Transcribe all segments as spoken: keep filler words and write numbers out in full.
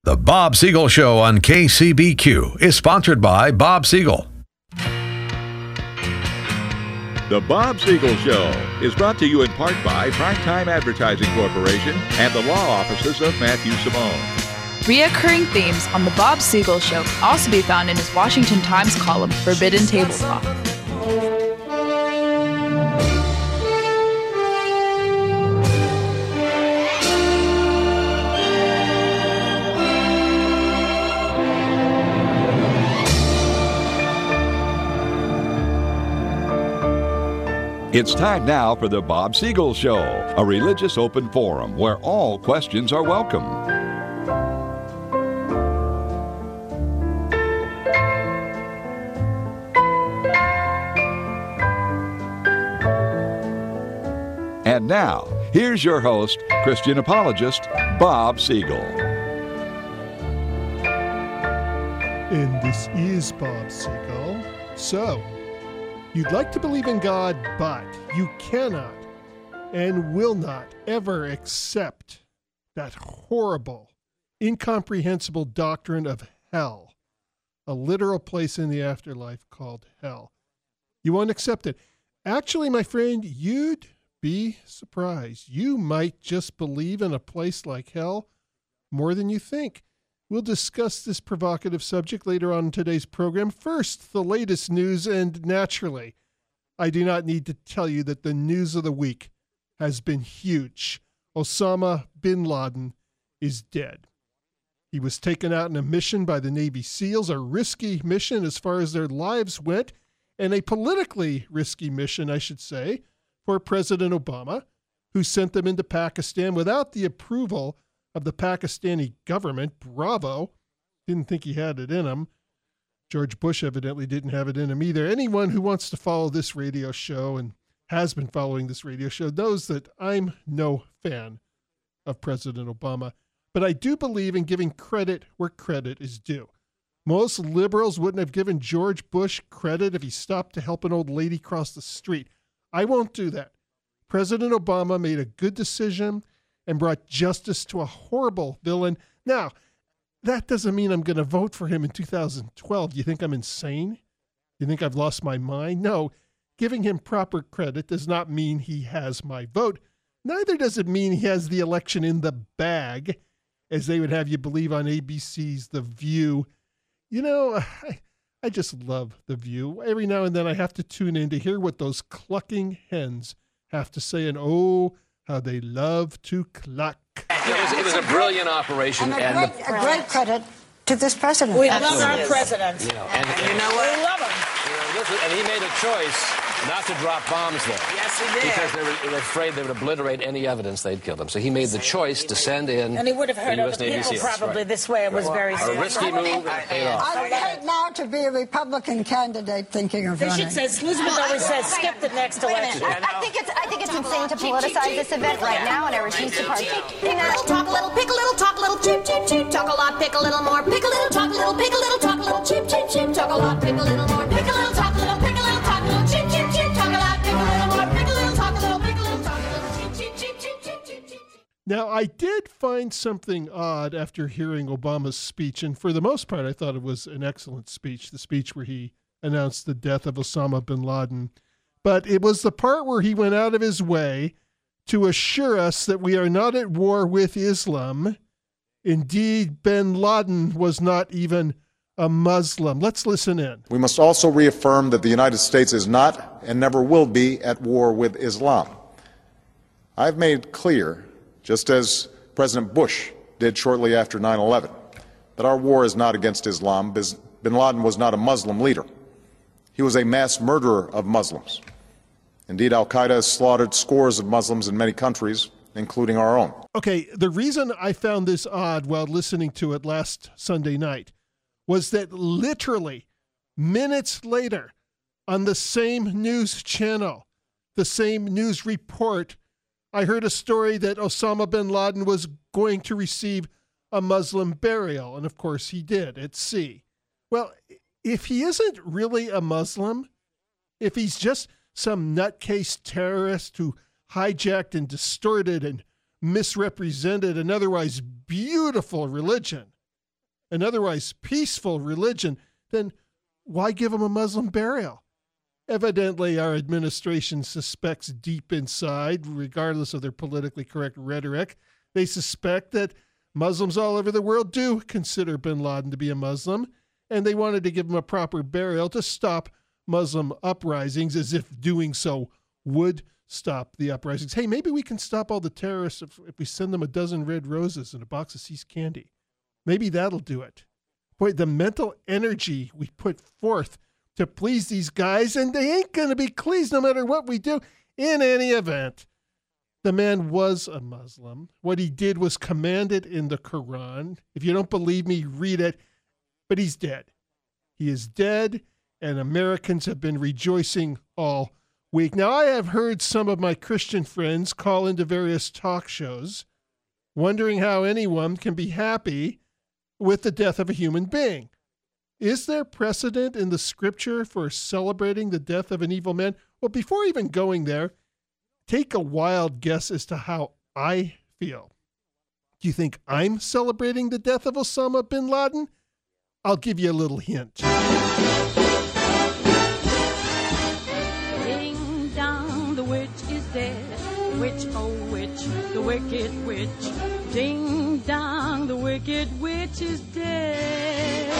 The Bob Siegel Show on K C B Q is sponsored by Bob Siegel. The Bob Siegel Show is brought to you in part by Primetime Advertising Corporation and the law offices of Matthew Simone. Reoccurring themes on The Bob Siegel Show can also be found in his Washington Times column, Forbidden Table Talk. It's time now for the Bob Siegel Show, a religious open forum where all questions are welcome. And now, here's your host, Christian apologist, Bob Siegel. And this is Bob Siegel. So, you'd like to believe in God, but you cannot and will not ever accept that horrible, incomprehensible doctrine of hell, a literal place in the afterlife called hell. You won't accept it. Actually, my friend, you'd be surprised. You might just believe in a place like hell more than you think. We'll discuss this provocative subject later on in today's program. First, the latest news, and naturally, I do not need to tell you that the news of the week has been huge. Osama bin Laden is dead. He was taken out in a mission by the Navy SEALs, a risky mission as far as their lives went, and a politically risky mission, I should say, for President Obama, who sent them into Pakistan without the approval of the Pakistani government. Bravo. Didn't think he had it in him. George Bush evidently didn't have it in him either. Anyone who wants to follow this radio show and has been following this radio show knows that I'm no fan of President Obama, but I do believe in giving credit where credit is due. Most liberals wouldn't have given George Bush credit if he stopped to help an old lady cross the street. I won't do that. President Obama made a good decision and brought justice to a horrible villain. Now, that doesn't mean I'm going to vote for him in two thousand twelve. Do you think I'm insane? You think I've lost my mind? No, giving him proper credit does not mean he has my vote. Neither does it mean he has the election in the bag, as they would have you believe on A B C's The View. You know, I, I just love The View. Every now and then I have to tune in to hear what those clucking hens have to say, and oh, how they love to cluck. It was, it was a brilliant operation. And, a, and great, the, a great credit to this president. We love our president. You know, and, and, and you know what? We love him. You know, listen, and he made a choice not to drop bombs there. Yes, he did. Because they were, they were afraid they would obliterate any evidence they'd killed him. So he made the choice to send in And he would have heard the other U S Navy people SEALs. probably Right. this way. It was Right. very A serious. risky move and it paid off. I would hate now to be a Republican candidate thinking of They running. should say, Elizabeth always says, skip the next election. I, I think it's I think it's insane to politicize this event right now, and I refuse to partake in that. Talk a little, pick a little, talk a little, cheep, cheep, cheep. Talk a lot, pick a little more, pick a little, talk a little, pick a little, talk a little, cheep, cheep, cheep. Talk a lot, pick a little more, pick a little, talk a little, pick a little, talk a little, cheep, cheep, cheep. Talk a lot, pick a little more, pick a little, talk a little, pick a little, talk a little, cheep, cheep, cheep, cheep, cheep, cheep, cheep. Now, I did find something odd after hearing Obama's speech, and for the most part, I thought it was an excellent speech, the speech where he announced the death of Osama bin Laden. But it was the part where he went out of his way to assure us that we are not at war with Islam. Indeed, bin Laden was not even a Muslim. Let's listen in. We must also reaffirm that the United States is not and never will be at war with Islam. I've made clear, just as President Bush did shortly after nine eleven, that our war is not against Islam. Bin Laden was not a Muslim leader. He was a mass murderer of Muslims. Indeed, al-Qaeda has slaughtered scores of Muslims in many countries, including our own. Okay, the reason I found this odd while listening to it last Sunday night was that literally minutes later on the same news channel, the same news report, I heard a story that Osama bin Laden was going to receive a Muslim burial. And of course he did at sea. Well, if he isn't really a Muslim, if he's just some nutcase terrorist who hijacked and distorted and misrepresented an otherwise beautiful religion, an otherwise peaceful religion, then why give them a Muslim burial? Evidently, our administration suspects deep inside, regardless of their politically correct rhetoric, they suspect that Muslims all over the world do consider bin Laden to be a Muslim, and they wanted to give him a proper burial to stop Muslim uprisings, as if doing so would stop the uprisings. Hey, maybe we can stop all the terrorists if, if we send them a dozen red roses and a box of See's candy. Maybe that'll do it. Boy, the mental energy we put forth to please these guys, and they ain't going to be pleased no matter what we do. In any event, the man was a Muslim. What he did was commanded in the Quran. If you don't believe me, read it. But he's dead. He is dead, and Americans have been rejoicing all week. Now, I have heard some of my Christian friends call into various talk shows, wondering how anyone can be happy with the death of a human being. Is there precedent in the scripture for celebrating the death of an evil man? Well, before even going there, take a wild guess as to how I feel. Do you think I'm celebrating the death of Osama bin Laden? I'll give you a little hint. Ding dong, the witch is dead. Witch, oh witch, the wicked witch. Ding dong, the wicked witch is dead.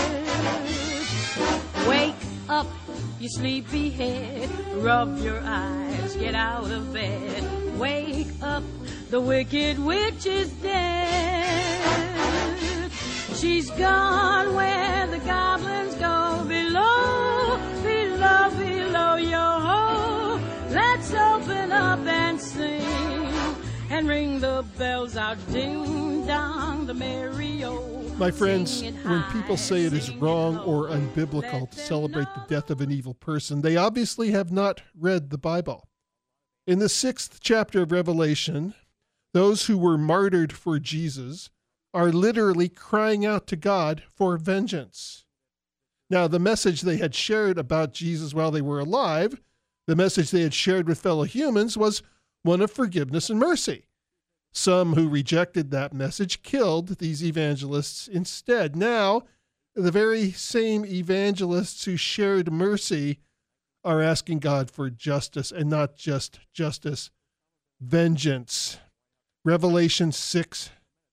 Wake up, you sleepy head. Rub your eyes, get out of bed. Wake up, the wicked witch is dead. She's gone where the goblins go. Below, below, below, yo-ho. Let's open up and sing and ring the bells out. Ding dong, the merry-o. My friends, when people say it is wrong or unbiblical to celebrate the death of an evil person, they obviously have not read the Bible. In the sixth chapter of Revelation, those who were martyred for Jesus are literally crying out to God for vengeance. Now, the message they had shared about Jesus while they were alive, the message they had shared with fellow humans, was one of forgiveness and mercy. Some who rejected that message killed these evangelists instead. Now, the very same evangelists who shared mercy are asking God for justice, and not just justice, vengeance. Revelation six,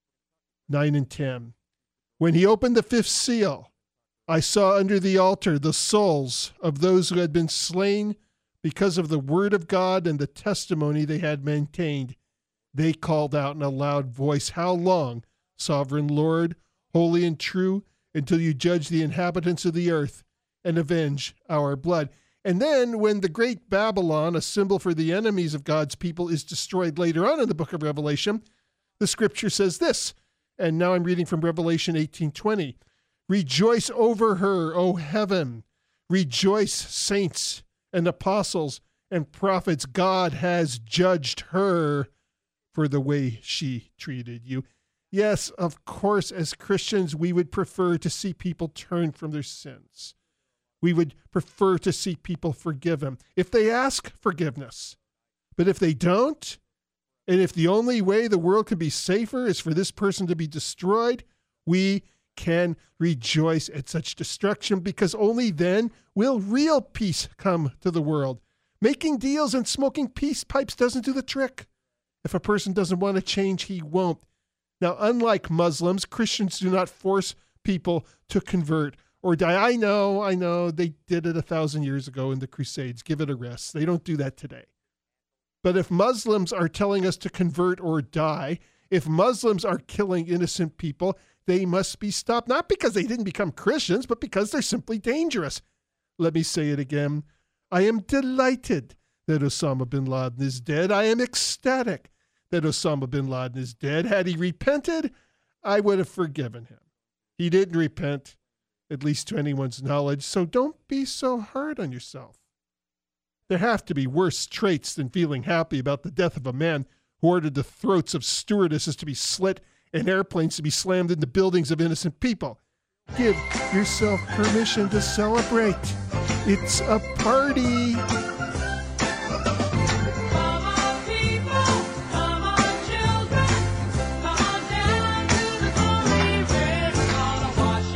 nine and ten. When he opened the fifth seal, I saw under the altar the souls of those who had been slain because of the word of God and the testimony they had maintained. They called out in a loud voice, "How long, sovereign Lord, holy and true, until you judge the inhabitants of the earth and avenge our blood?" And then when the great Babylon, a symbol for the enemies of God's people, is destroyed later on in the book of Revelation, the scripture says this, and now I'm reading from Revelation eighteen twenty. "Rejoice over her, O heaven. Rejoice, saints and apostles and prophets. God has judged her for the way she treated you." Yes, of course, as Christians, we would prefer to see people turn from their sins. We would prefer to see people forgive them if they ask forgiveness. But if they don't, and if the only way the world can be safer is for this person to be destroyed, we can rejoice at such destruction, because only then will real peace come to the world. Making deals and smoking peace pipes doesn't do the trick. If a person doesn't want to change, he won't. Now, unlike Muslims, Christians do not force people to convert or die. I know, I know, they did it a thousand years ago in the Crusades. Give it a rest. They don't do that today. But if Muslims are telling us to convert or die, if Muslims are killing innocent people, they must be stopped, not because they didn't become Christians, but because they're simply dangerous. Let me say it again. I am delighted that Osama bin Laden is dead. I am ecstatic that Osama bin Laden is dead. Had he repented, I would have forgiven him. He didn't repent, at least to anyone's knowledge, so don't be so hard on yourself. There have to be worse traits than feeling happy about the death of a man who ordered the throats of stewardesses to be slit and airplanes to be slammed into buildings of innocent people. Give yourself permission to celebrate. It's a party. Wash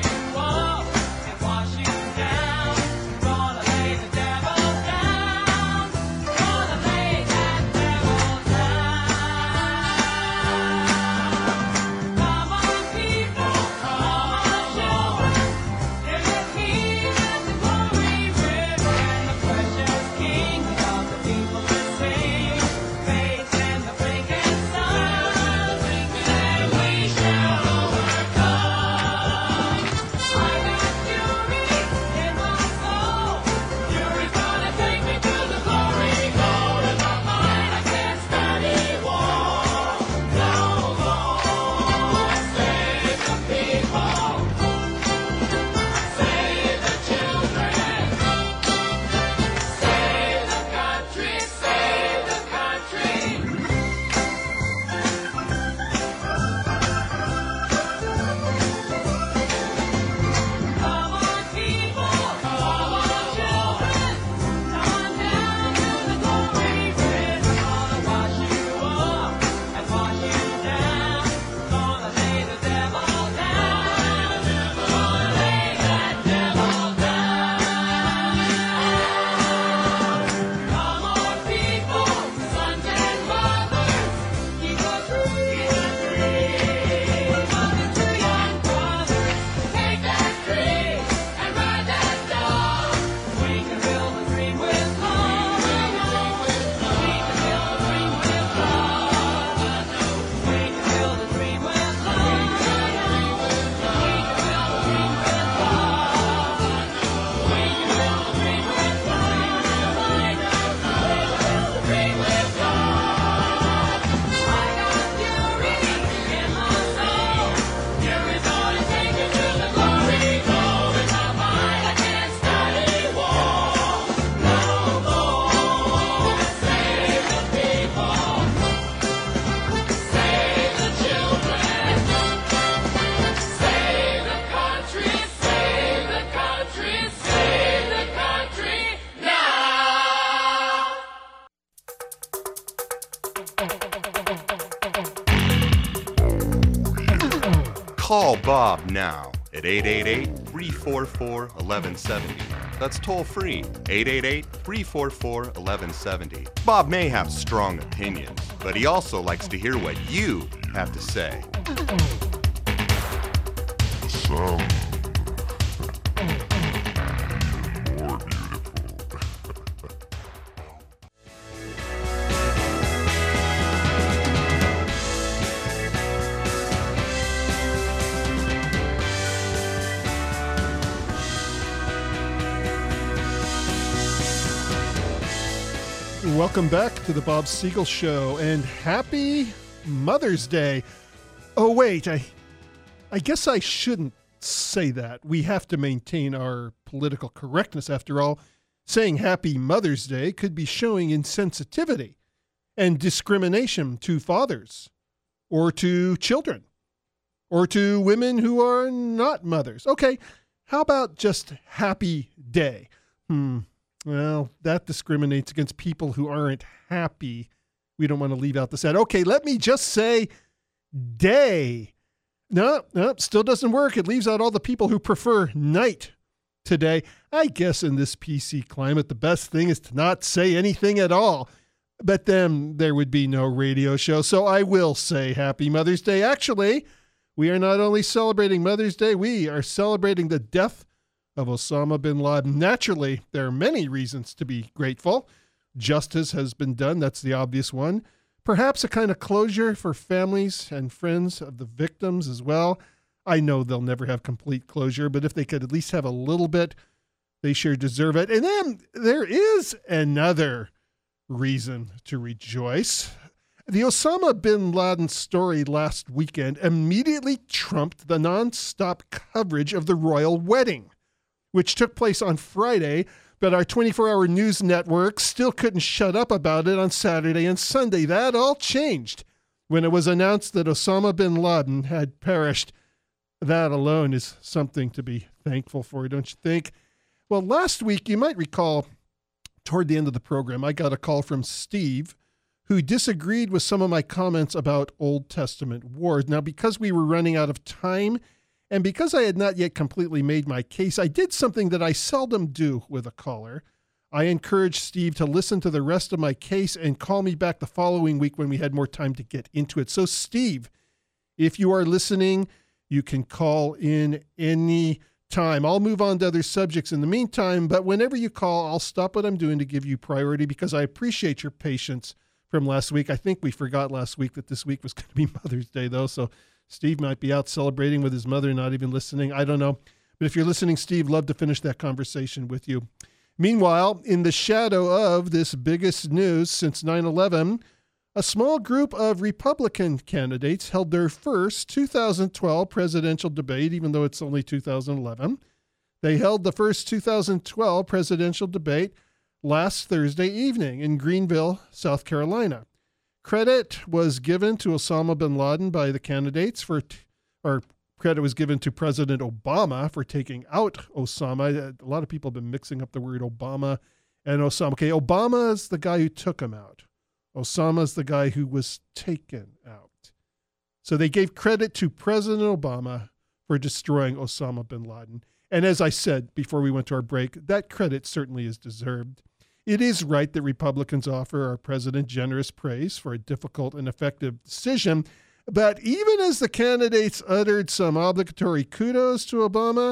Call Bob now at eight eight eight, three four four, one one seven zero. That's toll free, eight eight eight, three four four, one one seven zero. Bob may have strong opinions, but he also likes to hear what you have to say. Sound. Welcome back to the Bob Siegel Show, and happy Mother's Day. Oh, wait, I I guess I shouldn't say that. We have to maintain our political correctness. After all, saying happy Mother's Day could be showing insensitivity and discrimination to fathers or to children or to women who are not mothers. Okay, how about just happy day? Hmm. Well, that discriminates against people who aren't happy. We don't want to leave out the sad. Okay, let me just say day. No, no, still doesn't work. It leaves out all the people who prefer night today. I guess in this P C climate, the best thing is to not say anything at all. But then there would be no radio show. So I will say happy Mother's Day. Actually, we are not only celebrating Mother's Day, we are celebrating the death of Osama bin Laden. Naturally, there are many reasons to be grateful. Justice has been done. That's the obvious one. Perhaps a kind of closure for families and friends of the victims as well. I know they'll never have complete closure, but if they could at least have a little bit, they sure deserve it. And then there is another reason to rejoice. The Osama bin Laden story last weekend immediately trumped the nonstop coverage of the royal wedding, which took place on Friday, but our twenty-four hour news network still couldn't shut up about it on Saturday and Sunday. That all changed when it was announced that Osama bin Laden had perished. That alone is something to be thankful for, don't you think? Well, last week, you might recall, toward the end of the program, I got a call from Steve, who disagreed with some of my comments about Old Testament wars. Now, because we were running out of time, and because I had not yet completely made my case, I did something that I seldom do with a caller. I encouraged Steve to listen to the rest of my case and call me back the following week when we had more time to get into it. So, Steve, if you are listening, you can call in any time. I'll move on to other subjects in the meantime, but whenever you call, I'll stop what I'm doing to give you priority because I appreciate your patience from last week. I think we forgot last week that this week was going to be Mother's Day, though, so Steve might be out celebrating with his mother, not even listening. I don't know. But if you're listening, Steve, love to finish that conversation with you. Meanwhile, in the shadow of this biggest news since nine eleven, a small group of Republican candidates held their first two thousand twelve presidential debate, even though it's only two thousand eleven. They held the first two thousand twelve presidential debate last Thursday evening in Greenville, South Carolina. Credit was given to Osama bin Laden by the candidates for, t- or credit was given to President Obama for taking out Osama. A lot of people have been mixing up the word Obama and Osama. Okay, Obama is the guy who took him out. Osama is the guy who was taken out. So they gave credit to President Obama for destroying Osama bin Laden. And as I said before we went to our break, that credit certainly is deserved. It is right that Republicans offer our president generous praise for a difficult and effective decision. But even as the candidates uttered some obligatory kudos to Obama,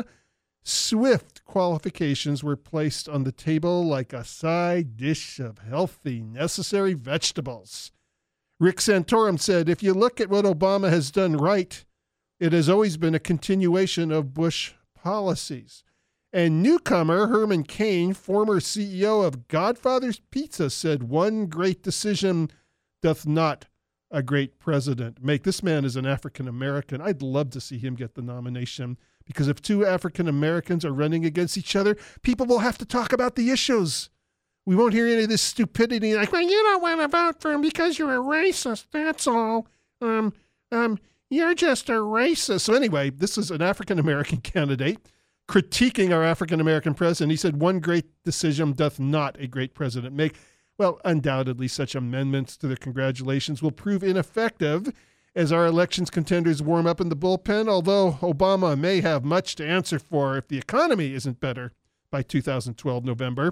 swift qualifications were placed on the table like a side dish of healthy, necessary vegetables. Rick Santorum said, if you look at what Obama has done right, it has always been a continuation of Bush policies. And newcomer Herman Cain, former C E O of Godfather's Pizza, said, one great decision doth not a great president make. This man is an African-American. I'd love to see him get the nomination because if two African-Americans are running against each other, people will have to talk about the issues. We won't hear any of this stupidity like, well, you don't want to vote for him because you're a racist. That's all. Um, um, you're just a racist. So anyway, this is an African-American candidate critiquing our African-American president. He said, one great decision doth not a great president make. Well, undoubtedly, such amendments to the congratulations will prove ineffective. as our elections contenders warm up in the bullpen, although Obama may have much to answer for if the economy isn't better by two thousand twelve November.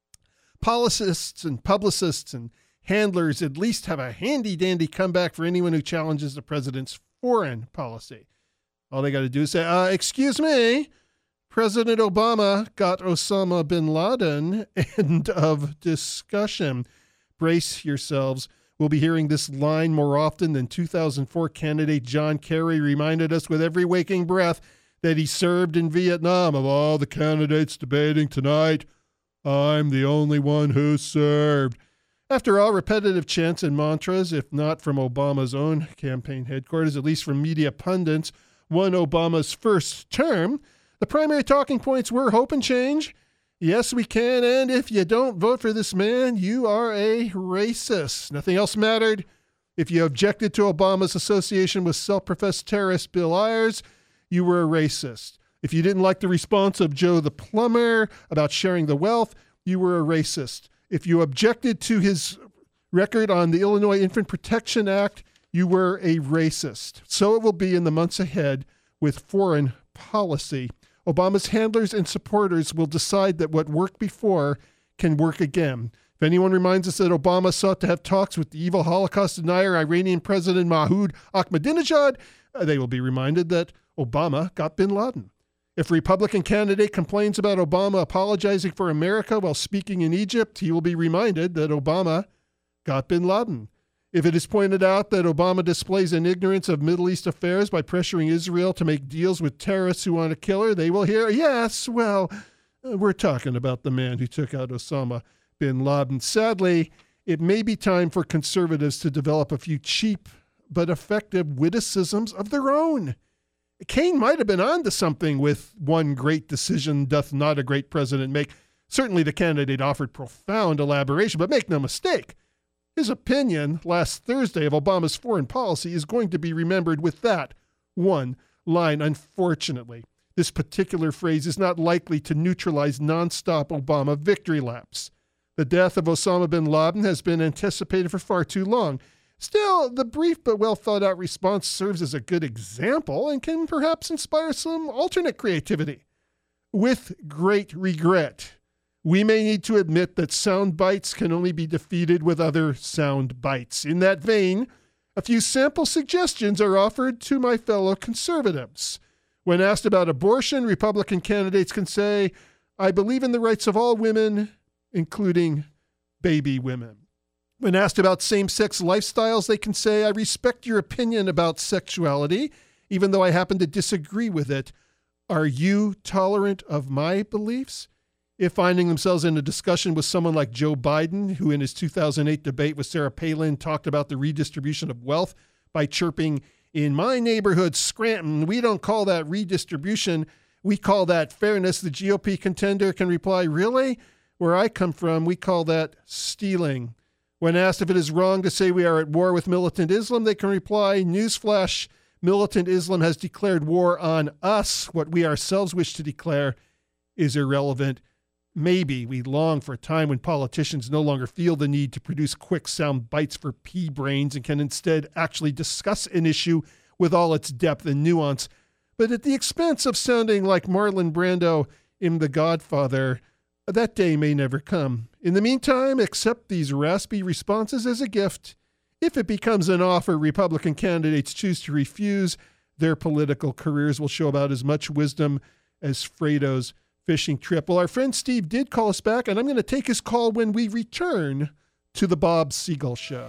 Policists and publicists and handlers at least have a handy-dandy comeback for anyone who challenges the president's foreign policy. All they got to do is say, uh, excuse me, President Obama got Osama bin Laden. End of discussion. Brace yourselves. We'll be hearing this line more often than two thousand four candidate John Kerry reminded us with every waking breath that he served in Vietnam. Of all the candidates debating tonight, I'm the only one who served. After all, repetitive chants and mantras, if not from Obama's own campaign headquarters, at least from media pundits, won Obama's first term. The primary talking points were hope and change. Yes, we can, and if you don't vote for this man, you are a racist. Nothing else mattered. If you objected to Obama's association with self-professed terrorist Bill Ayers, you were a racist. If you didn't like the response of Joe the plumber about sharing the wealth, you were a racist. If you objected to his record on the Illinois Infant Protection Act, you were a racist. So it will be in the months ahead with foreign policy. Obama's handlers and supporters will decide that what worked before can work again. If anyone reminds us that Obama sought to have talks with the evil Holocaust denier Iranian President Mahmoud Ahmadinejad, uh, they will be reminded that Obama got bin Laden. If a Republican candidate complains about Obama apologizing for America while speaking in Egypt, he will be reminded that Obama got bin Laden. If it is pointed out that Obama displays an ignorance of Middle East affairs by pressuring Israel to make deals with terrorists who want to kill her, they will hear, yes, well, we're talking about the man who took out Osama bin Laden. Sadly, it may be time for conservatives to develop a few cheap but effective witticisms of their own. Kane might have been onto something with one great decision doth not a great president make. Certainly the candidate offered profound elaboration, but make no mistake, his opinion last Thursday of Obama's foreign policy is going to be remembered with that one line. Unfortunately, this particular phrase is not likely to neutralize nonstop Obama victory laps. The death of Osama bin Laden has been anticipated for far too long. Still, the brief but well-thought-out response serves as a good example and can perhaps inspire some alternate creativity. With great regret, we may need to admit that sound bites can only be defeated with other sound bites. In that vein, a few sample suggestions are offered to my fellow conservatives. When asked about abortion, Republican candidates can say, I believe in the rights of all women, including baby women. When asked about same-sex lifestyles, they can say, I respect your opinion about sexuality, even though I happen to disagree with it. Are you tolerant of my beliefs? If finding themselves in a discussion with someone like Joe Biden, who in his two thousand eight debate with Sarah Palin talked about the redistribution of wealth by chirping, in my neighborhood, Scranton, we don't call that redistribution, we call that fairness, the G O P contender can reply, really? Where I come from, we call that stealing. When asked if it is wrong to say we are at war with militant Islam, they can reply, newsflash, militant Islam has declared war on us. What we ourselves wish to declare is irrelevant. Maybe we long for a time when politicians no longer feel the need to produce quick sound bites for pea brains and can instead actually discuss an issue with all its depth and nuance, but at the expense of sounding like Marlon Brando in The Godfather. That day may never come. In the meantime, accept these raspy responses as a gift. If it becomes an offer Republican candidates choose to refuse, their political careers will show about as much wisdom as Fredo's fishing trip. Well, our friend Steve did call us back, and I'm going to take his call when we return to the Bob Siegel Show.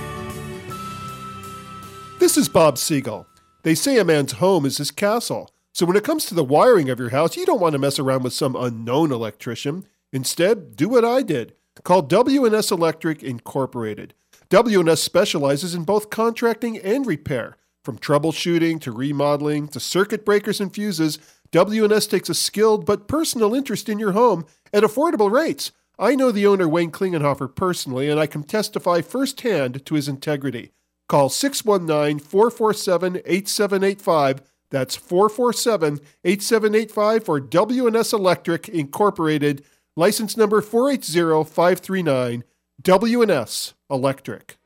This is Bob Siegel. They say a man's home is his castle. So when it comes to the wiring of your house, you don't want to mess around with some unknown electrician. Instead, do what I did. Call W and S Electric Incorporated. W and S specializes in both contracting and repair. From troubleshooting to remodeling to circuit breakers and fuses, W and S takes a skilled but personal interest in your home at affordable rates. I know the owner, Wayne Klingenhofer, personally, and I can testify firsthand to his integrity. Call six one nine, four four seven, eight seven eight five. That's four four seven, eight seven eight five for W and S Electric Incorporated, license number four eight zero five three nine, W and S Electric.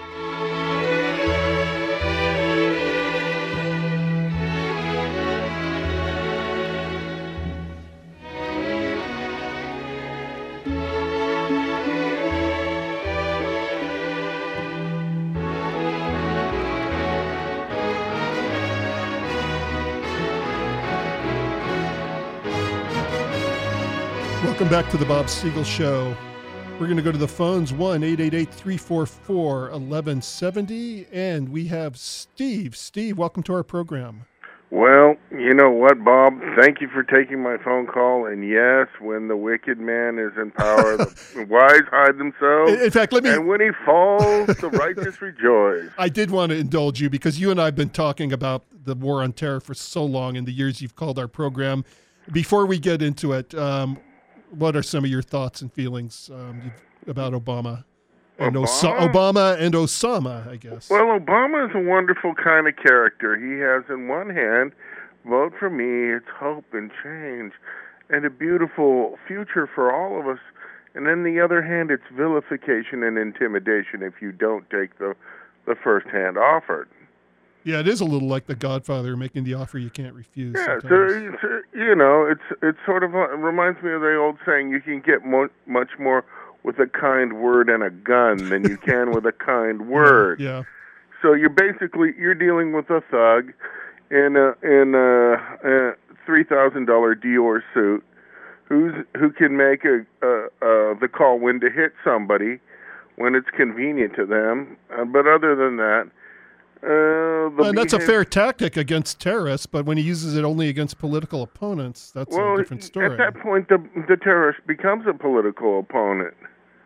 Welcome back to the Bob Siegel Show. We're going to go to the phones, one eight eight eight, three four four, one one seven zero, and we have Steve. Steve, welcome to our program. Well, you know what, Bob? Thank you for taking my phone call. And yes, when the wicked man is in power, the wise hide themselves. In fact, let me... And when he falls, the righteous rejoice. I did want to indulge you because you and I have been talking about the war on terror for so long in the years you've called our program. Before we get into it, um, what are some of your thoughts and feelings um, about Obama? And Obama? Osa- Obama and Osama, I guess. Well, Obama is a wonderful kind of character. He has, in one hand, vote for me, it's hope and change, and a beautiful future for all of us. And then the other hand, it's vilification and intimidation if you don't take the, the first hand offered. Yeah, it is a little like The Godfather, making the offer you can't refuse. Yeah, so, so, you know, it's it's sort of, it reminds me of the old saying, you can get mo- much more with a kind word and a gun than you can with a kind word. Yeah. So you're basically, you're dealing with a thug in a, in a, a three thousand dollars Dior suit who's who can make a, a, a the call when to hit somebody when it's convenient to them. Uh, but other than that, Uh, and that's a fair tactic against terrorists, but when he uses it only against political opponents, that's well, a different story. At that point, the the terrorist becomes a political opponent.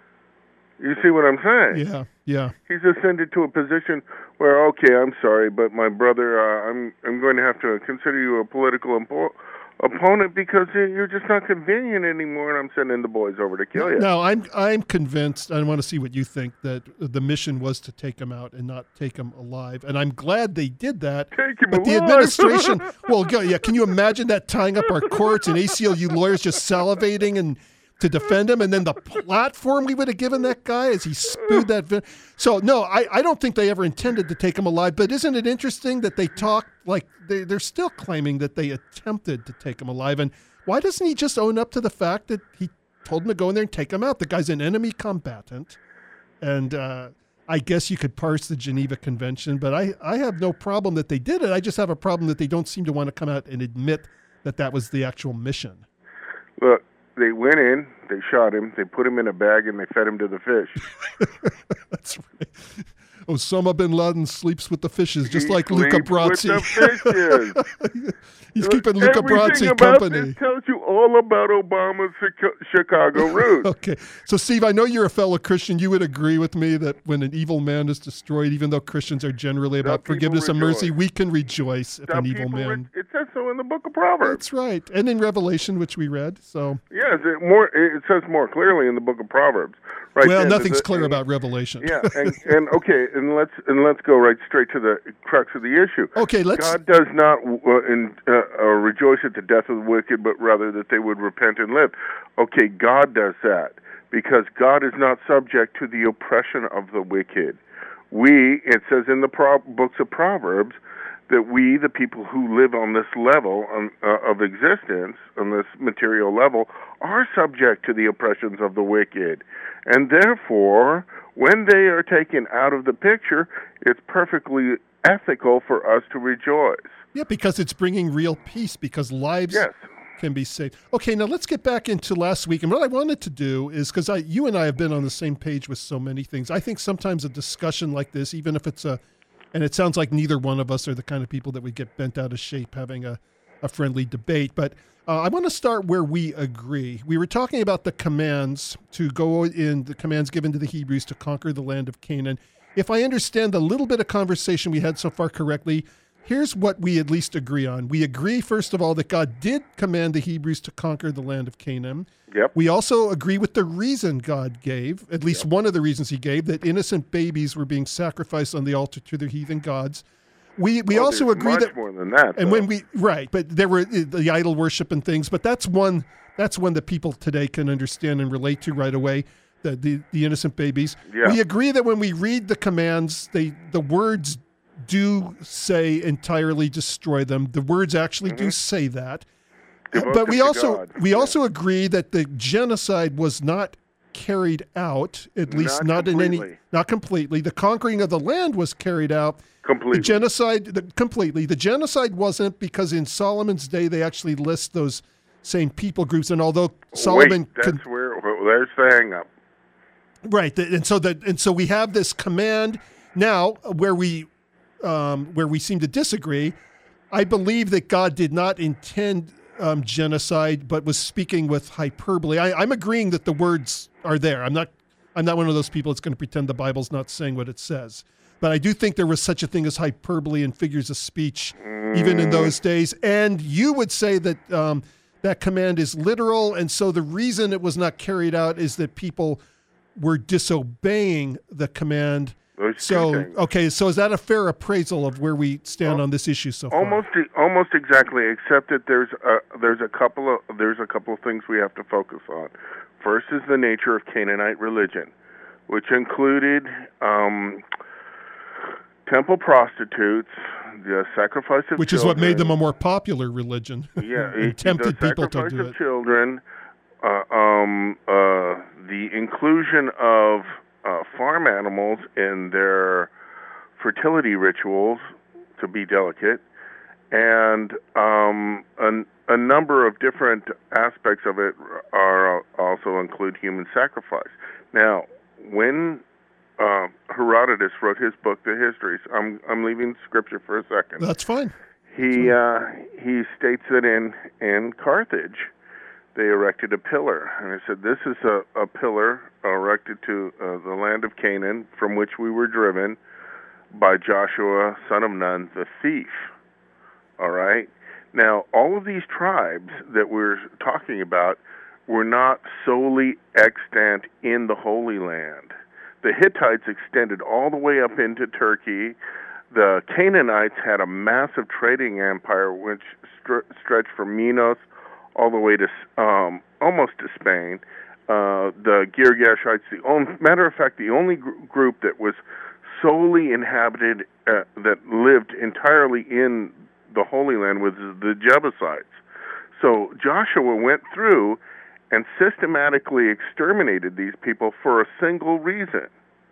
You see what I'm saying? Yeah, yeah. He's ascended to a position where, okay, I'm sorry, but my brother, uh, I'm I'm going to have to consider you a political impo- opponent because you're just not convenient anymore, and I'm sending the boys over to kill you. No, I'm I'm convinced. I want to see what you think, that the mission was to take him out and not take him alive, and I'm glad they did that. Take him but alive. The administration, well, yeah, can you imagine that, tying up our courts and A C L U lawyers just salivating and to defend him, and then the platform we would have given that guy as he spewed that. Vi- so no, I, I don't think they ever intended to take him alive. But isn't it interesting that they talk like they, they're still claiming that they attempted to take him alive? And why doesn't he just own up to the fact that he told him to go in there and take him out? The guy's an enemy combatant, and uh, I guess you could parse the Geneva Convention. But I, I have no problem that they did it. I just have a problem that they don't seem to want to come out and admit that that was the actual mission. Look. They went in, they shot him, they put him in a bag, and they fed him to the fish. That's right. Osama bin Laden sleeps with the fishes, just he like Luca Brasi. With the fishes. He's keeping Luca Everything Brasi about company. This tells you all about Obama's Chicago roots. Okay. So, Steve, I know you're a fellow Christian. You would agree with me that when an evil man is destroyed, even though Christians are generally about forgiveness and mercy, we can rejoice if The an evil man... Re- it says so in the book of Proverbs. That's right. And in Revelation, which we read. So Yes, it, more, it says more clearly in the book of Proverbs. Right well, then, nothing's the, clear and, about Revelation. Yeah, and, and okay, and let's and let's go right straight to the crux of the issue. Okay, let's... God does not uh, in, uh, uh, rejoice at the death of the wicked, but rather that they would repent and live. Okay, God does that because God is not subject to the oppression of the wicked. We, it says in the pro- books of Proverbs, that we, the people who live on this level um, uh, of existence, on this material level, are subject to the oppressions of the wicked. And therefore, when they are taken out of the picture, it's perfectly ethical for us to rejoice. Yeah, because it's bringing real peace, because lives yes. can be saved. Okay, now let's get back into last week. And what I wanted to do is, because I, you and I have been on the same page with so many things, I think sometimes a discussion like this, even if it's a, and it sounds like neither one of us are the kind of people that would get bent out of shape having a, a friendly debate. But uh, I want to start where we agree. We were talking about the commands to go in, the commands given to the Hebrews to conquer the land of Canaan. If I understand the little bit of conversation we had so far correctly, here's what we at least agree on. We agree, first of all, that God did command the Hebrews to conquer the land of Canaan. Yep. We also agree with the reason God gave, at least yep. one of the reasons he gave, that innocent babies were being sacrificed on the altar to their heathen gods. We we oh, and agree much that more than that. And though. when we right, but there were the idol worship and things, but that's one that's one that people today can understand and relate to right away. The the, the innocent babies. Yeah. We agree that when we read the commands, they the words do say entirely destroy them. The words actually mm-hmm. do say that. Devote but we also God. we yeah. also agree that the genocide was not carried out, at least not, not in completely. any not completely. The conquering of the land was carried out. Completely. The genocide the, completely. The genocide wasn't, because in Solomon's day they actually list those same people groups, and although Solomon Wait, that's con- where well, there's the hang up. Right. And so that and so we have this command now where we um, where we seem to disagree. I believe that God did not intend um, genocide, but was speaking with hyperbole. I, I'm agreeing that the words are there. I'm not. I'm not one of those people that's going to pretend the Bible's not saying what it says. But I do think there was such a thing as hyperbole and figures of speech, mm. even in those days. And you would say that um, that command is literal, and so the reason it was not carried out is that people were disobeying the command. Those so, two things. okay, so is that a fair appraisal of where we stand oh, on this issue so far? Almost, almost exactly. Except that there's a, there's a couple of there's a couple of things we have to focus on. First is the nature of Canaanite religion, which included um, temple prostitutes, the sacrifice of which children, is what made them a more popular religion. Yeah, and it, tempted the people to sacrifice do of it. children, uh, um, uh, the inclusion of uh, farm animals in their fertility rituals, to be delicate, and um, a, a number of different aspects of it are also include human sacrifice. Now, when uh, Herodotus wrote his book, The Histories, I'm I'm leaving Scripture for a second. That's fine. He uh, he states that in in Carthage, they erected a pillar, and he said, "This is a, a pillar erected to uh, the land of Canaan, from which we were driven by Joshua, son of Nun, the thief." All right. Now, all of these tribes that we're talking about were not solely extant in the Holy Land. The Hittites extended all the way up into Turkey. The Canaanites had a massive trading empire which str- stretched from Minos all the way to um, almost to Spain. Uh, the Girgashites, the only, matter of fact, the only gr- group that was solely inhabited, uh, that lived entirely in the Holy Land, was the Jebusites. So Joshua went through and systematically exterminated these people for a single reason.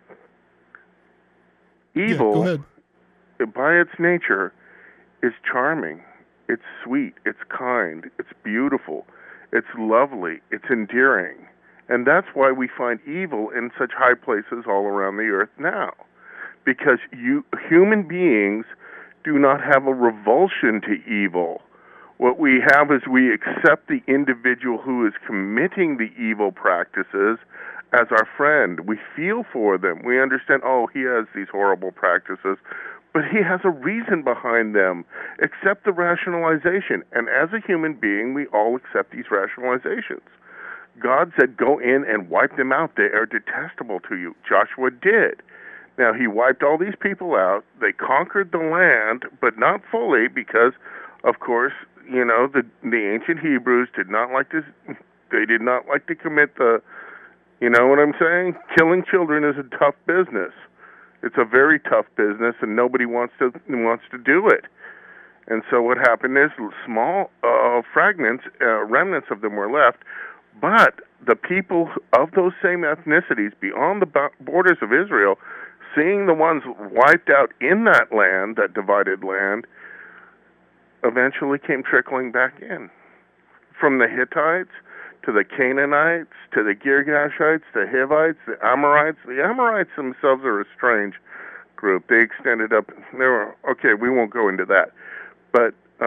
Evil, yeah, by its nature, is charming. It's sweet. It's kind. It's beautiful. It's lovely. It's endearing. And that's why we find evil in such high places all around the earth now. Because you, human beings do not have a revulsion to evil. What we have is we accept the individual who is committing the evil practices as our friend. We feel for them. We understand, oh, he has these horrible practices, but he has a reason behind them. Accept the rationalization. And as a human being, we all accept these rationalizations. God said, go in and wipe them out. They are detestable to you. Joshua did. Now, he wiped all these people out. They conquered the land, but not fully because, of course, you know, the the ancient Hebrews did not like to, they did not like to commit the, you know what I'm saying? Killing children is a tough business. It's a very tough business, and nobody wants to wants to do it. And so what happened is small uh, fragments, uh, remnants of them were left, but the people of those same ethnicities beyond the borders of Israel, seeing the ones wiped out in that land, that divided land, eventually came trickling back in. From the Hittites to the Canaanites to the Girgashites, the Hivites, the Amorites. The Amorites themselves are a strange group. They extended up. They were, okay, we won't go into that. But um,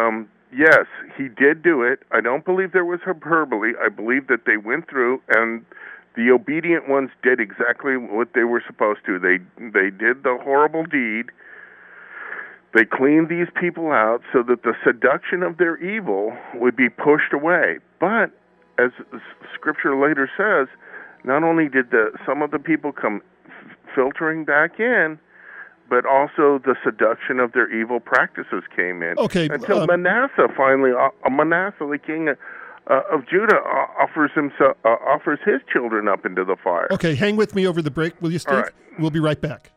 yes, he did do it. I don't believe there was hyperbole. I believe that they went through and the obedient ones did exactly what they were supposed to. They they did the horrible deed. They cleaned these people out so that the seduction of their evil would be pushed away. But as Scripture later says, not only did the some of the people come f- filtering back in, but also the seduction of their evil practices came in. Okay, until um, Manasseh finally, uh, Manasseh, the king of, uh, of Judah, uh, offers himself, uh, offers his children up into the fire. Okay, hang with me over the break, will you, Steve? All right. We'll be right back.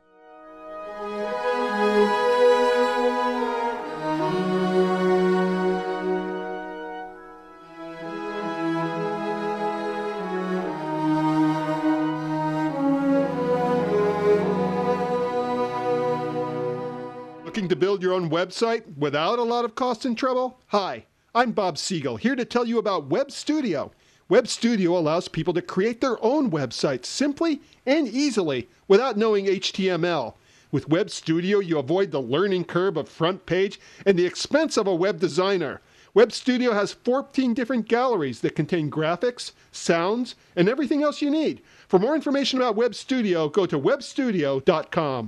Looking to build your own website without a lot of cost and trouble? Hi, I'm Bob Siegel, here to tell you about Web Studio. Web Studio allows people to create their own websites simply and easily without knowing H T M L. With Web Studio, you avoid the learning curve of front page and the expense of a web designer. Web Studio has fourteen different galleries that contain graphics, sounds, and everything else you need. For more information about Web Studio, go to web studio dot com.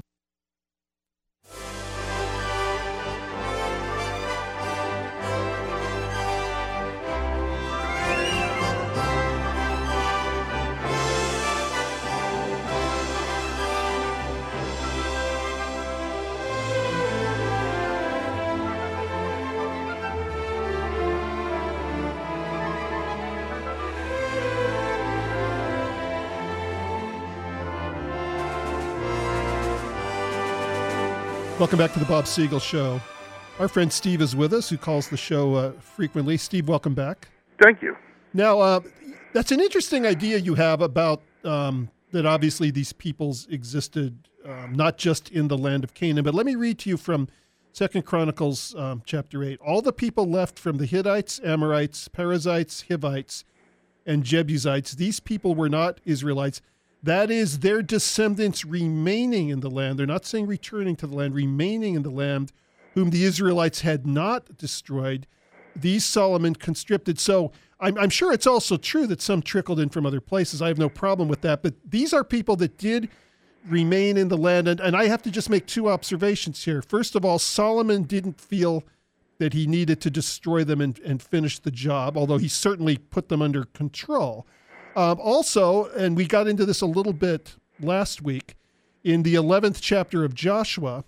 Welcome back to the Bob Siegel Show. Our friend Steve is with us, who calls the show uh, frequently. Steve, welcome back. Thank you. Now, uh, that's an interesting idea you have about um, that obviously these peoples existed um, not just in the land of Canaan, but let me read to you from Second Chronicles um, chapter eight. All the people left from the Hittites, Amorites, Perizzites, Hivites, and Jebusites, these people were not Israelites. That is, their descendants remaining in the land. They're not saying returning to the land, remaining in the land, whom the Israelites had not destroyed. These Solomon conscripted. So I'm, I'm sure it's also true that some trickled in from other places. I have no problem with that. But these are people that did remain in the land. And, and I have to just make two observations here. First of all, Solomon didn't feel that he needed to destroy them and, and finish the job, although he certainly put them under control. Um, also, and we got into this a little bit last week, in the eleventh chapter of Joshua,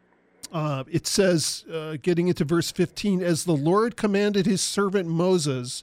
uh, it says, uh, getting into verse fifteen, as the Lord commanded his servant Moses,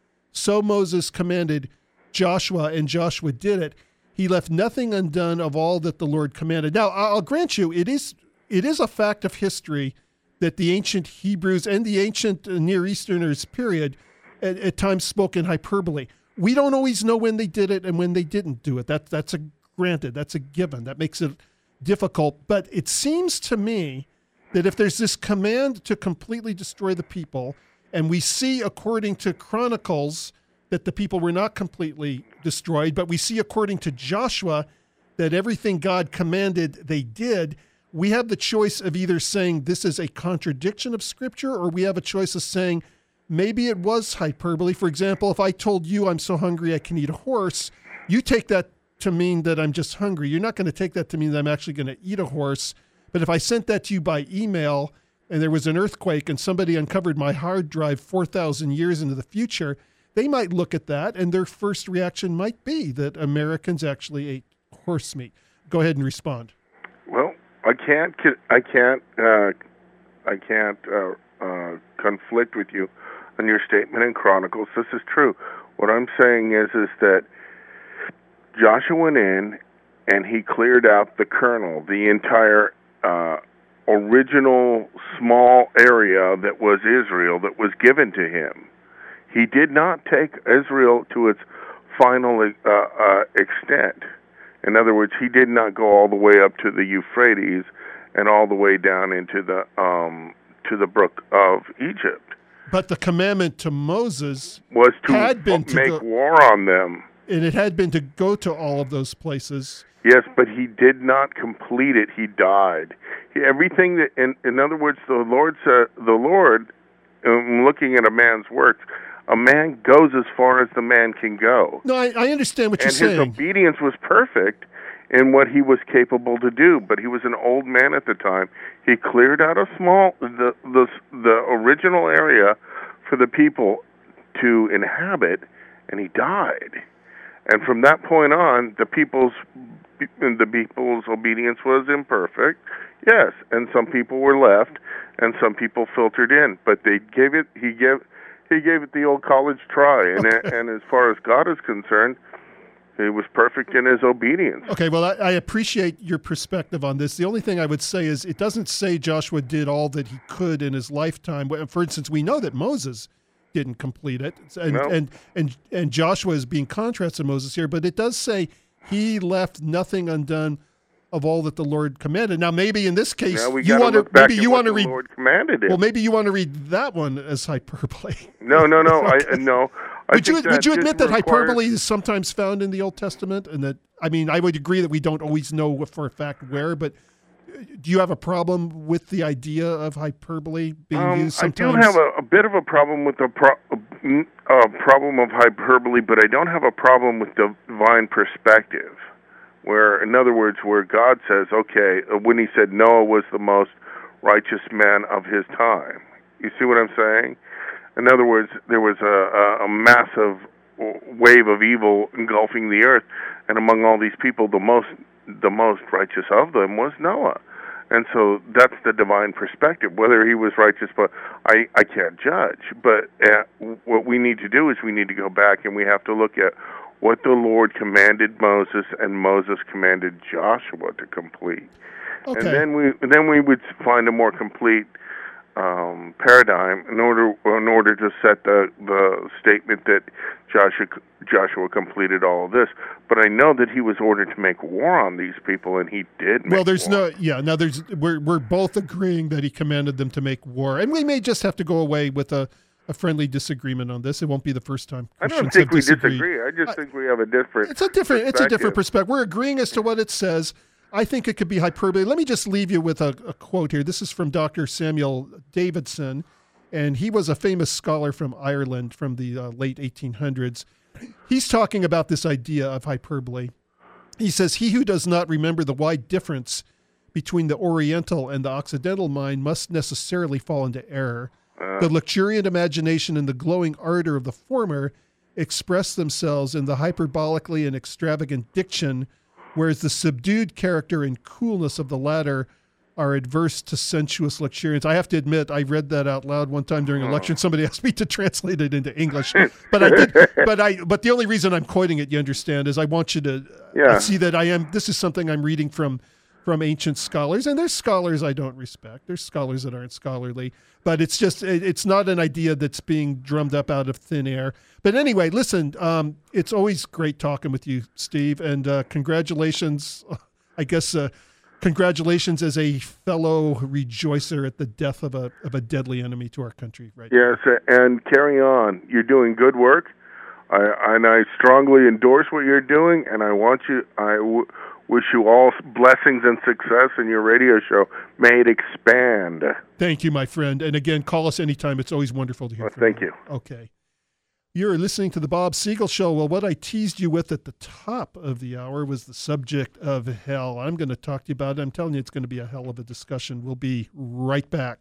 so Moses commanded Joshua, and Joshua did it. He left nothing undone of all that the Lord commanded. Now, I'll grant you, it is it is a fact of history that the ancient Hebrews and the ancient Near Easterners, period, at, at times spoke in hyperbole. We don't always know when they did it and when they didn't do it. That, that's a granted. That's a given. That makes it difficult. But it seems to me that if there's this command to completely destroy the people, and we see according to Chronicles that the people were not completely destroyed, but we see according to Joshua that everything God commanded they did, we have the choice of either saying this is a contradiction of Scripture, or we have a choice of saying maybe it was hyperbole. For example, if I told you I'm so hungry I can eat a horse, you take that to mean that I'm just hungry. You're not going to take that to mean that I'm actually going to eat a horse. But if I sent that to you by email and there was an earthquake and somebody uncovered my hard drive four thousand years into the future, they might look at that and their first reaction might be that Americans actually ate horse meat. Go ahead and respond. Well, I can't, I can't, uh, I can't uh, uh, conflict with you on your statement in Chronicles. This is true. What I'm saying is, is that Joshua went in and he cleared out the kernel, the entire uh, original small area that was Israel that was given to him. He did not take Israel to its final uh, uh, extent. In other words, he did not go all the way up to the Euphrates and all the way down into the um, to the brook of Egypt. But the commandment to Moses was to had been to make go, war on them. And it had been to go to all of those places. Yes, but he did not complete it. He died. He, everything that, in, in other words, the Lord said, the Lord um, looking at a man's works, a man goes as far as the man can go. No, I, I understand what and you're saying. And his obedience was perfect in what he was capable to do, but he was an old man at the time. He cleared out a small, the the, the original area for the people to inhabit, and he died. And from that point on, the people's the people's obedience was imperfect, yes, and some people were left, and some people filtered in. But they gave it. He gave he gave it the old college try, and okay. and as far as God is concerned, he was perfect in his obedience. Okay, well, I, I appreciate your perspective on this. The only thing I would say is it doesn't say Joshua did all that he could in his lifetime. For instance, we know that Moses didn't complete it, and no. and, and and Joshua is being contrasted to Moses here, but it does say he left nothing undone of all that the Lord commanded. Now, maybe in this case, now we you want to maybe you want to read. Lord commanded it. Well, maybe you want to read that one as hyperbole. No, no, no, okay. I no. I would you would you admit that requires... hyperbole is sometimes found in the Old Testament, and that I mean I would agree that we don't always know for a fact where, but do you have a problem with the idea of hyperbole being um, used sometimes? I do have a, a bit of a problem with the pro, uh, problem of hyperbole, but I don't have a problem with divine perspective. Where, in other words, where God says, okay, when he said Noah was the most righteous man of his time. You see what I'm saying? In other words, there was a, a, a massive wave of evil engulfing the earth, and among all these people, the most the most righteous of them was Noah. And so that's the divine perspective. Whether he was righteous, but I, I can't judge. But uh, what we need to do is we need to go back and we have to look at what the Lord commanded Moses and Moses commanded Joshua to complete. Okay. And then we then we would find a more complete um, paradigm in order in order to set the the statement that Joshua Joshua completed all of this. But I know that he was ordered to make war on these people, and he did. Make well, there's war. no yeah. Now there's we're we're both agreeing that he commanded them to make war, and we may just have to go away with a. A friendly disagreement on this. It won't be the first time Christians I don't think have we disagreed. disagree. I just I, think we have a different. It's a different. It's a different perspective. We're agreeing as to what it says. I think it could be hyperbole. Let me just leave you with a, a quote here. This is from Doctor Samuel Davidson, and he was a famous scholar from Ireland from the uh, late eighteen hundreds. He's talking about this idea of hyperbole. He says, "He who does not remember the wide difference between the Oriental and the Occidental mind must necessarily fall into error. The luxuriant imagination and the glowing ardor of the former express themselves in the hyperbolically and extravagant diction, whereas the subdued character and coolness of the latter are adverse to sensuous luxuriance." I have to admit, I read that out loud one time during a lecture, and somebody asked me to translate it into English. But I did. But I. But the only reason I'm quoting it, you understand, is I want you to yeah. see that I am. This is something I'm reading from. from ancient scholars, and there's scholars I don't respect. There's scholars that aren't scholarly, but it's just, it's not an idea that's being drummed up out of thin air. But anyway, listen, um, it's always great talking with you, Steve, and uh, congratulations, I guess, uh, congratulations as a fellow rejoicer at the death of a of a deadly enemy to our country, right? Yes, and carry on. You're doing good work, I, and I strongly endorse what you're doing, and I want you, I w- wish you all blessings and success in your radio show. May it expand. Thank you, my friend. And again, call us anytime. It's always wonderful to hear well, from thank you. Thank you. Okay. You're listening to the Bob Siegel Show. Well, what I teased you with at the top of the hour was the subject of hell. I'm going to talk to you about it. I'm telling you, it's going to be a hell of a discussion. We'll be right back.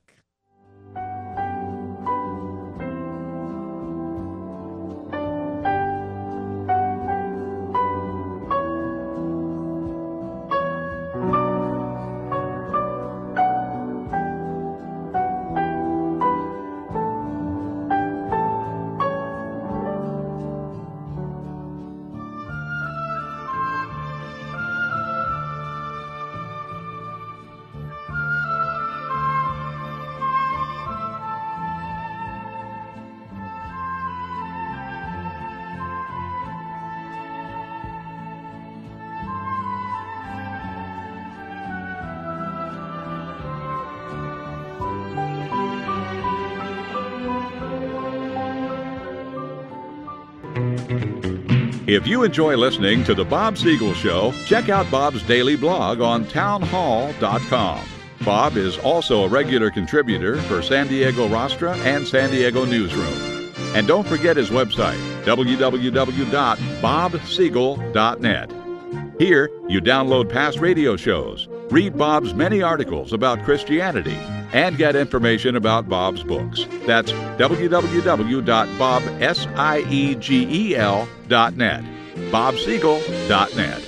If you enjoy listening to The Bob Siegel Show, check out Bob's daily blog on town hall dot com. Bob is also a regular contributor for San Diego Rostra and San Diego Newsroom. And don't forget his website, w w w dot bob siegel dot net. Here, you download past radio shows, read Bob's many articles about Christianity, and get information about Bob's books. That's w w w dot bob siegel dot net. bob siegel dot net.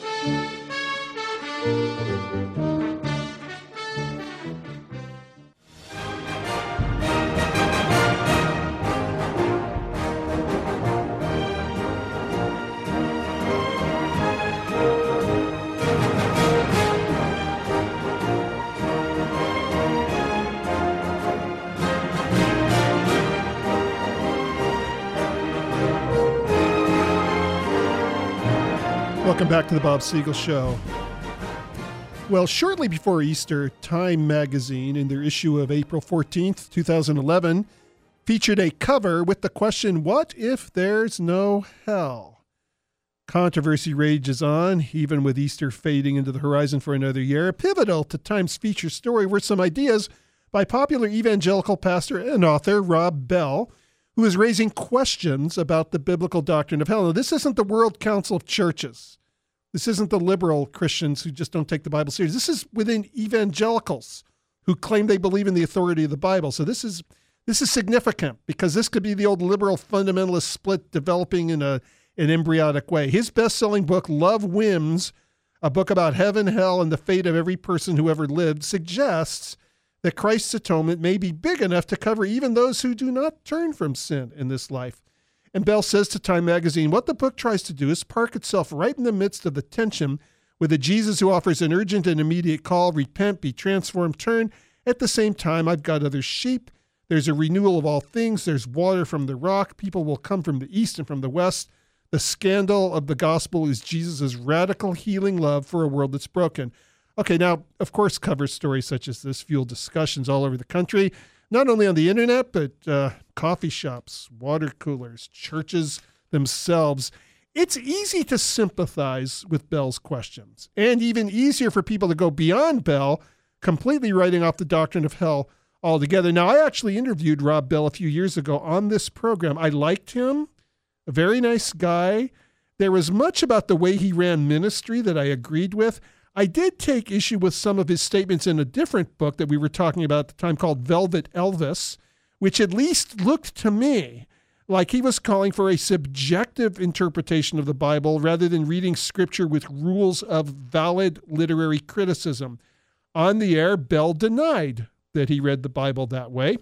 Welcome back to the Bob Siegel Show. Well, shortly before Easter, Time magazine, in their issue of April fourteenth, twenty eleven, featured a cover with the question, "What if there's no hell?" Controversy rages on, even with Easter fading into the horizon for another year. Pivotal to Time's feature story were some ideas by popular evangelical pastor and author Rob Bell, who is raising questions about the biblical doctrine of hell. Now, this isn't the World Council of Churches. This isn't the liberal Christians who just don't take the Bible serious. This is within evangelicals who claim they believe in the authority of the Bible. So this is this is significant because this could be the old liberal fundamentalist split developing in a an embryonic way. His best-selling book, Love Whims, a book about heaven, hell, and the fate of every person who ever lived, suggests that Christ's atonement may be big enough to cover even those who do not turn from sin in this life. And Bell says to Time magazine, what the book tries to do is park itself right in the midst of the tension with a Jesus who offers an urgent and immediate call, repent, be transformed, turn. At the same time, I've got other sheep. There's a renewal of all things. There's water from the rock. People will come from the east and from the west. The scandal of the gospel is Jesus' radical healing love for a world that's broken. Okay, now, of course, cover stories such as this fuel discussions all over the country, not only on the internet, but uh, coffee shops, water coolers, churches themselves. It's easy to sympathize with Bell's questions, and even easier for people to go beyond Bell, completely writing off the doctrine of hell altogether. Now, I actually interviewed Rob Bell a few years ago on this program. I liked him, a very nice guy. There was much about the way he ran ministry that I agreed with. I did take issue with some of his statements in a different book that we were talking about at the time called Velvet Elvis, which at least looked to me like he was calling for a subjective interpretation of the Bible rather than reading scripture with rules of valid literary criticism. On the air, Bell denied that he read the Bible that way.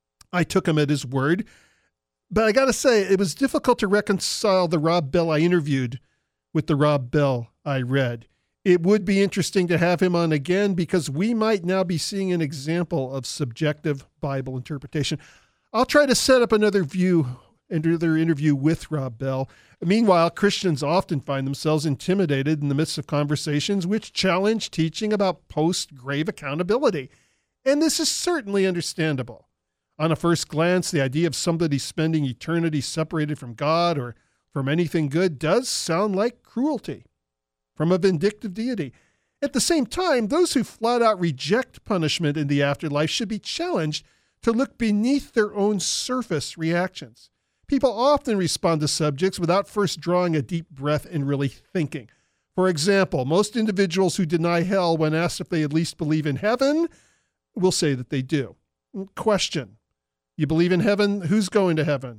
I took him at his word. But I got to say, it was difficult to reconcile the Rob Bell I interviewed with the Rob Bell I read. It would be interesting to have him on again because we might now be seeing an example of subjective Bible interpretation. I'll try to set up another view, another interview with Rob Bell. Meanwhile, Christians often find themselves intimidated in the midst of conversations which challenge teaching about post-grave accountability. And this is certainly understandable. On a first glance, the idea of somebody spending eternity separated from God or from anything good does sound like cruelty from a vindictive deity. At the same time, those who flat out reject punishment in the afterlife should be challenged to look beneath their own surface reactions. People often respond to subjects without first drawing a deep breath and really thinking. For example, most individuals who deny hell when asked if they at least believe in heaven will say that they do. Question: you believe in heaven? Who's going to heaven?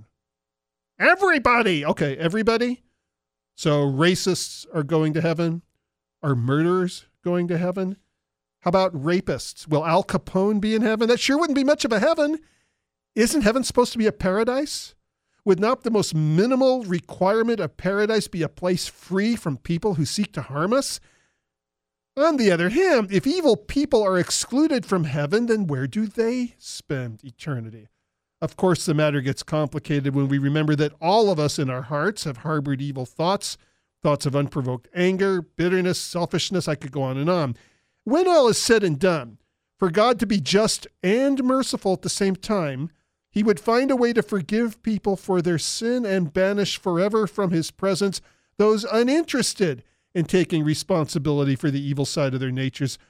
Everybody! Okay, everybody? So racists are going to heaven? Are murderers going to heaven? How about rapists? Will Al Capone be in heaven? That sure wouldn't be much of a heaven. Isn't heaven supposed to be a paradise? Would not the most minimal requirement of paradise be a place free from people who seek to harm us? On the other hand, if evil people are excluded from heaven, then where do they spend eternity? Of course, the matter gets complicated when we remember that all of us in our hearts have harbored evil thoughts, thoughts of unprovoked anger, bitterness, selfishness. I could go on and on. When all is said and done, for God to be just and merciful at the same time, he would find a way to forgive people for their sin and banish forever from his presence those uninterested in taking responsibility for the evil side of their natures.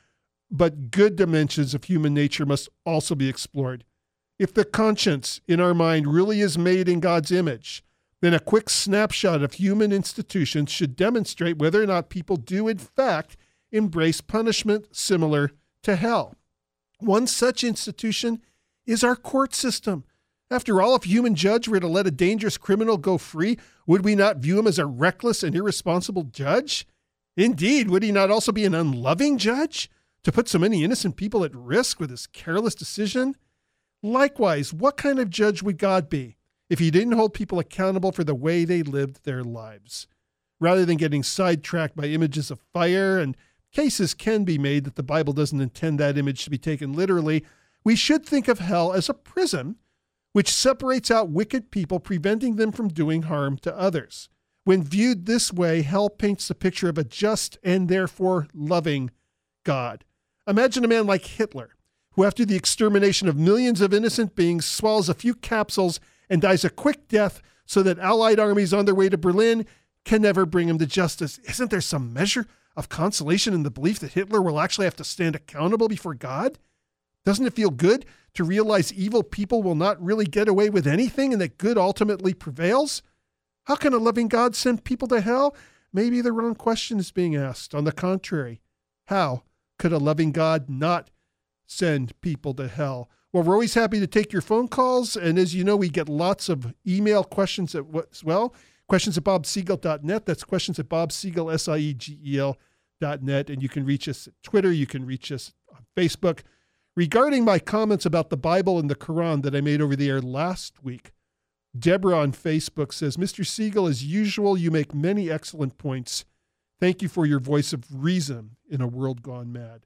but good dimensions of human nature must also be explored. If the conscience in our mind really is made in God's image, then a quick snapshot of human institutions should demonstrate whether or not people do in fact embrace punishment similar to hell. One such institution is our court system. After all, if a human judge were to let a dangerous criminal go free, would we not view him as a reckless and irresponsible judge? Indeed, would he not also be an unloving judge to put so many innocent people at risk with his careless decision? Likewise, what kind of judge would God be if he didn't hold people accountable for the way they lived their lives? Rather than getting sidetracked by images of fire, and cases can be made that the Bible doesn't intend that image to be taken literally, we should think of hell as a prison which separates out wicked people, preventing them from doing harm to others. When viewed this way, hell paints the picture of a just and therefore loving God. Imagine a man like Hitler, who after the extermination of millions of innocent beings swallows a few capsules and dies a quick death so that Allied armies on their way to Berlin can never bring him to justice. Isn't there some measure of consolation in the belief that Hitler will actually have to stand accountable before God? Doesn't it feel good to realize evil people will not really get away with anything and that good ultimately prevails? How can a loving God send people to hell? Maybe the wrong question is being asked. On the contrary, how could a loving God not send people to hell? Well, we're always happy to take your phone calls. And as you know, we get lots of email questions as well. Questions at bob siegel dot net. That's questions at bob siegel, S I E G E L dot net. And you can reach us at Twitter. You can reach us on Facebook. Regarding my comments about the Bible and the Quran that I made over the air last week, Deborah on Facebook says, Mister Siegel, as usual, you make many excellent points. Thank you for your voice of reason in a world gone mad.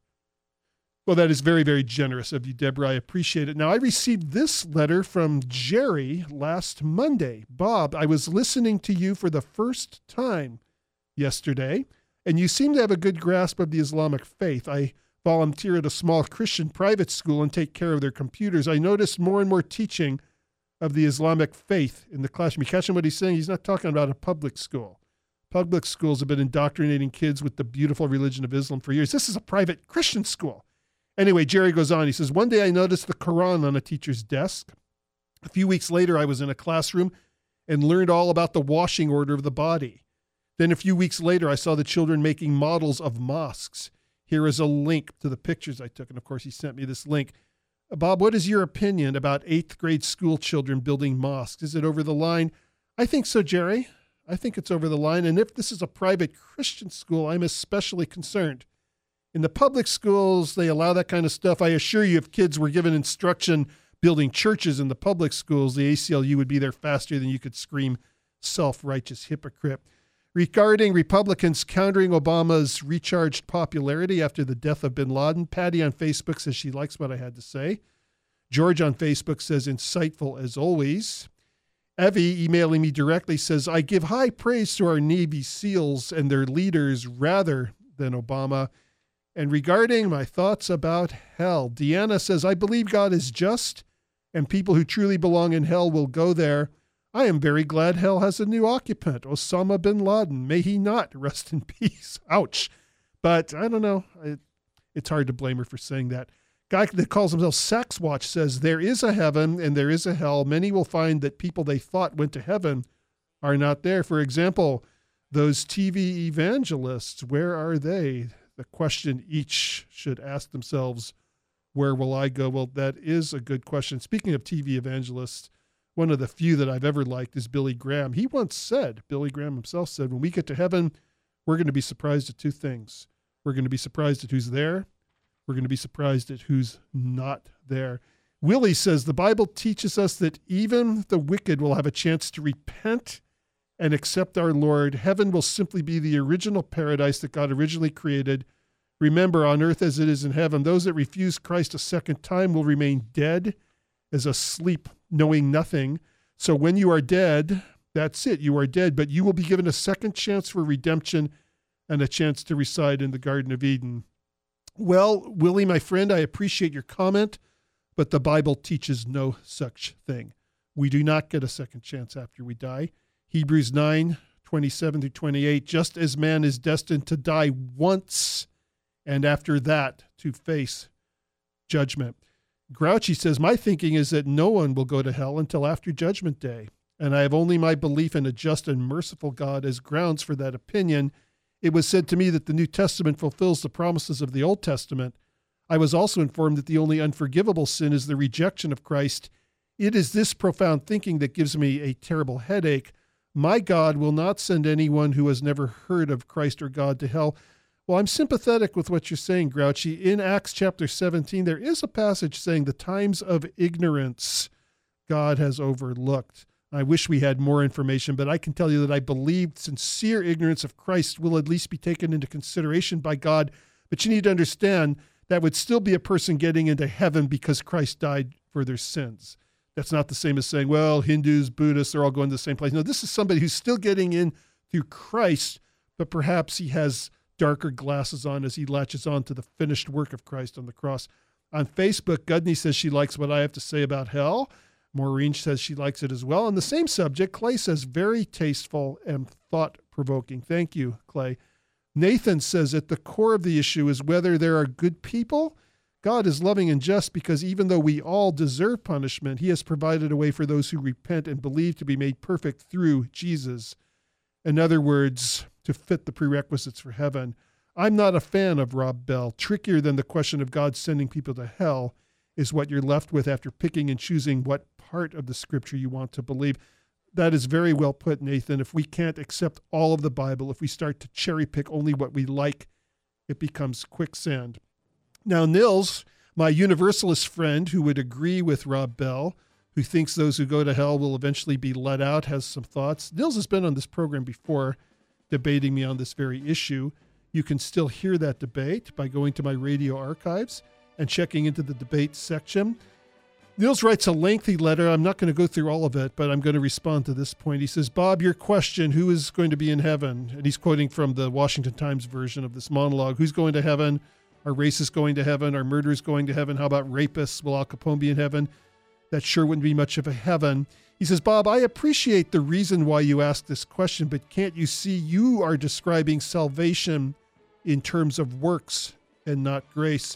Well, that is very, very generous of you, Deborah. I appreciate it. Now, I received this letter from Jerry last Monday. Bob, I was listening to you for the first time yesterday, and you seem to have a good grasp of the Islamic faith. I volunteer at a small Christian private school and take care of their computers. I noticed more and more teaching of the Islamic faith in the classroom. You catch him what he's saying? He's not talking about a public school. Public schools have been indoctrinating kids with the beautiful religion of Islam for years. This is a private Christian school. Anyway, Jerry goes on. He says, one day I noticed the Quran on a teacher's desk. A few weeks later, I was in a classroom and learned all about the washing order of the body. Then a few weeks later, I saw the children making models of mosques. Here is a link to the pictures I took. And of course, he sent me this link. Bob, what is your opinion about eighth grade school children building mosques? Is it over the line? I think so, Jerry. I think it's over the line. And if this is a private Christian school, I'm especially concerned. In the public schools, they allow that kind of stuff. I assure you, if kids were given instruction building churches in the public schools, the A C L U would be there faster than you could scream self-righteous hypocrite. Regarding Republicans countering Obama's recharged popularity after the death of bin Laden, Patty on Facebook says she likes what I had to say. George on Facebook says, insightful as always. Evie, emailing me directly, says, I give high praise to our Navy SEALs and their leaders rather than Obama. And regarding my thoughts about hell, Deanna says, I believe God is just and people who truly belong in hell will go there. I am very glad hell has a new occupant, Osama bin Laden. May he not rest in peace. Ouch. But I don't know. It, it's hard to blame her for saying that. Guy that calls himself Sex Watch says, there is a heaven and there is a hell. Many will find that people they thought went to heaven are not there. For example, those T V evangelists, where are they? The question each should ask themselves, where will I go? Well, that is a good question. Speaking of T V evangelists, one of the few that I've ever liked is Billy Graham. He once said, Billy Graham himself said, when we get to heaven, we're going to be surprised at two things. We're going to be surprised at who's there. We're going to be surprised at who's not there. Willie says, the Bible teaches us that even the wicked will have a chance to repent and accept our Lord. Heaven will simply be the original paradise that God originally created. Remember, on earth as it is in heaven, those that refuse Christ a second time will remain dead as asleep, knowing nothing. So when you are dead, that's it. You are dead, but you will be given a second chance for redemption and a chance to reside in the Garden of Eden. Well, Willie, my friend, I appreciate your comment, but the Bible teaches no such thing. We do not get a second chance after we die. Hebrews nine, twenty-seven through twenty-eight, just as man is destined to die once, and after that to face judgment. Grouchy says, my thinking is that no one will go to hell until after Judgment Day, and I have only my belief in a just and merciful God as grounds for that opinion. It was said to me that the New Testament fulfills the promises of the Old Testament. I was also informed that the only unforgivable sin is the rejection of Christ. It is this profound thinking that gives me a terrible headache. My God will not send anyone who has never heard of Christ or God to hell. Well, I'm sympathetic with what you're saying, Grouchy. In Acts chapter seventeen, there is a passage saying the times of ignorance God has overlooked. I wish we had more information, but I can tell you that I believe sincere ignorance of Christ will at least be taken into consideration by God. But you need to understand that would still be a person getting into heaven because Christ died for their sins. That's not the same as saying, well, Hindus, Buddhists, they're all going to the same place. No, this is somebody who's still getting in through Christ, but perhaps he has darker glasses on as he latches on to the finished work of Christ on the cross. On Facebook, Gudney says she likes what I have to say about hell. Maureen says she likes it as well. On the same subject, Clay says very tasteful and thought-provoking. Thank you, Clay. Nathan says at the core of the issue is whether there are good people. God is loving and just because even though we all deserve punishment, he has provided a way for those who repent and believe to be made perfect through Jesus. In other words, to fit the prerequisites for heaven. I'm not a fan of Rob Bell. Trickier than the question of God sending people to hell is what you're left with after picking and choosing what part of the scripture you want to believe. That is very well put, Nathan. If we can't accept all of the Bible, if we start to cherry pick only what we like, it becomes quicksand. Now, Nils, my universalist friend who would agree with Rob Bell, who thinks those who go to hell will eventually be let out, has some thoughts. Nils has been on this program before debating me on this very issue. You can still hear that debate by going to my radio archives and checking into the debate section. Nils writes a lengthy letter. I'm not going to go through all of it, but I'm going to respond to this point. He says, Bob, your question, who is going to be in heaven? And he's quoting from the Washington Times version of this monologue. Who's going to heaven? Are racists going to heaven? Are murderers going to heaven? How about rapists? Will Al Capone be in heaven? That sure wouldn't be much of a heaven. He says, Bob, I appreciate the reason why you asked this question, but can't you see you are describing salvation in terms of works and not grace?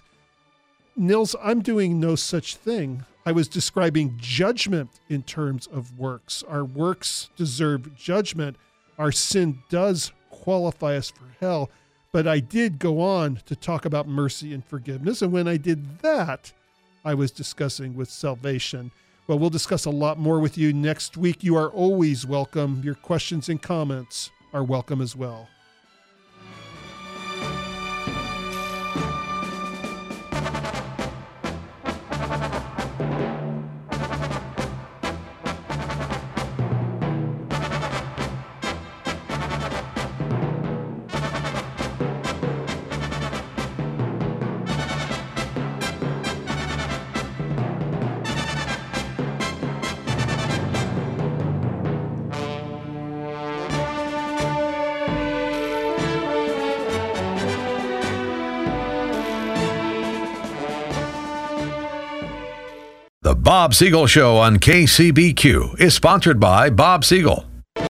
Nils, I'm doing no such thing. I was describing judgment in terms of works. Our works deserve judgment. Our sin does qualify us for hell. But I did go on to talk about mercy and forgiveness. And when I did that, I was discussing with salvation. Well, we'll discuss a lot more with you next week. You are always welcome. Your questions and comments are welcome as well. The Bob Siegel Show on K C B Q is sponsored by Bob Siegel.